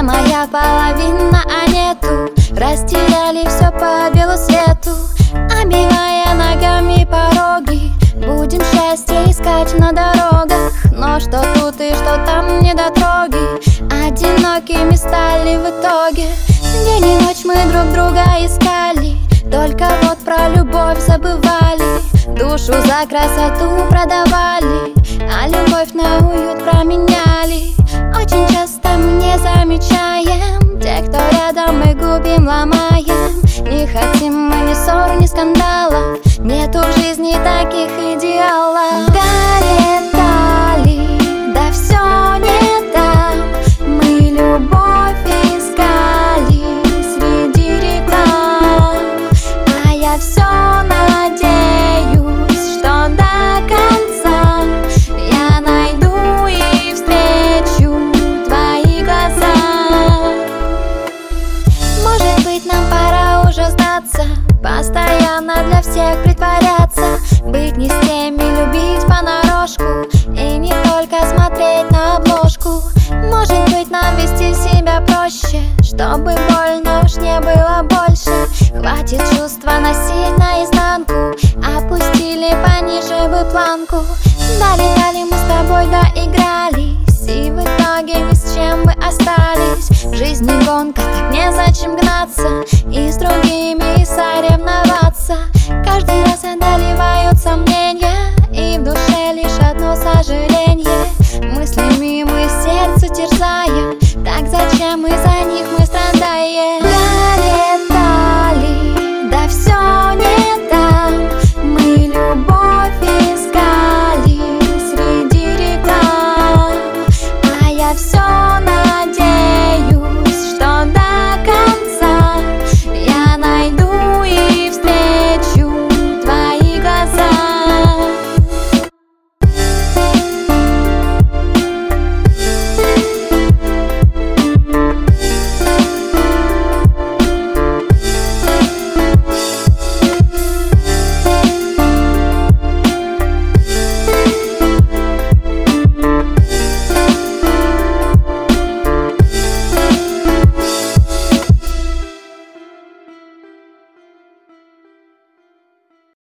моя половина, а нету. Растеряли все по белу свету, обивая ногами пороги. Будем счастье искать на дорогах, но что тут и что там недотроги. Одинокими стали в итоге. День и ночь мы друг друга искали, только вот про любовь забывали. Душу за красоту продавали, а любовь на уют променяли. Очень часто мы не замечаем тех, кто рядом, мы губим, ломаем. Не хотим мы ни ссор, ни скандала, нету в жизни таких идеалов. Долетали, да все не так. Мы любовь искали среди реклам, а я все надеюсь, что до конца я найду и встречу твои глаза. Может быть, нам пора уже сдаться, постоянно для всех притворяться, быть не с теми, любить понарошку и не только смотреть на обложку. Может быть, нам вести себя проще, чтобы больно уж не было больше. Хватит чувства носить наизнанку, опустили пониже бы планку. Долетали мы с тобой, доигрались, и в итоге ни с чем мы остались. В жизни гонка, так незачем гнаться.